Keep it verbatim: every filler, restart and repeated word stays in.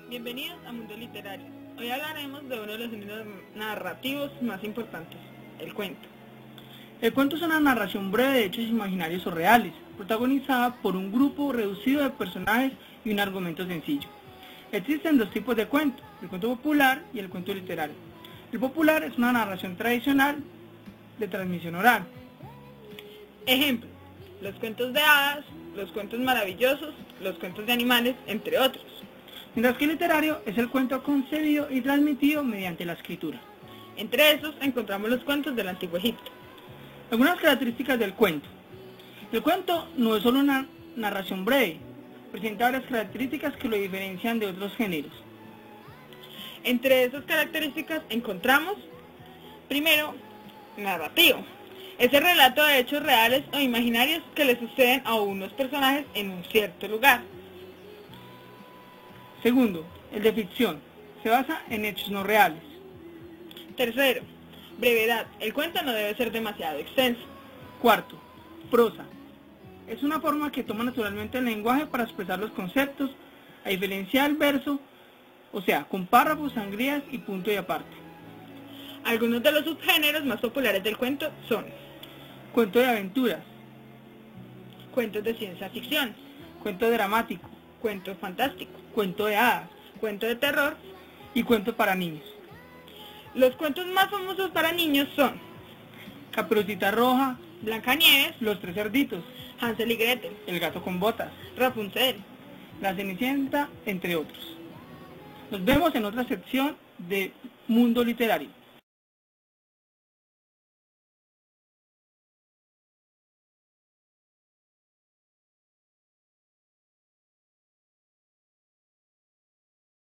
Bienvenidos a Mundo Literario. Hoy hablaremos de uno de los géneros narrativos más importantes, el cuento. El cuento es una narración breve de hechos imaginarios o reales, protagonizada por un grupo reducido de personajes y un argumento sencillo. Existen dos tipos de cuento, el cuento popular y el cuento literario. El popular es una narración tradicional de transmisión oral. Ejemplo, los cuentos de hadas, los cuentos maravillosos, los cuentos de animales, entre otros. Mientras que el literario es el cuento concebido y transmitido mediante la escritura. Entre esos encontramos los cuentos del Antiguo Egipto. Algunas características del cuento. El cuento no es solo una narración breve, presenta varias características que lo diferencian de otros géneros. Entre esas características encontramos, primero, narrativo. Es el relato de hechos reales o imaginarios que le suceden a unos personajes en un cierto lugar. Segundo, el de ficción. Se basa en hechos no reales. Tercero, brevedad. El cuento no debe ser demasiado extenso. Cuarto, prosa. Es una forma que toma naturalmente el lenguaje para expresar los conceptos, a diferencia del verso, o sea, con párrafos, sangrías y punto y aparte. Algunos de los subgéneros más populares del cuento son cuento de aventuras, cuentos de ciencia ficción, cuento dramático, cuento fantástico, cuento de hadas, cuento de terror y cuento para niños. Los cuentos más famosos para niños son Caperucita Roja, Blancanieves, Los Tres Cerditos, Hansel y Gretel, El Gato con Botas, Rapunzel, La Cenicienta, entre otros. Nos vemos en otra sección de Mundo Literario.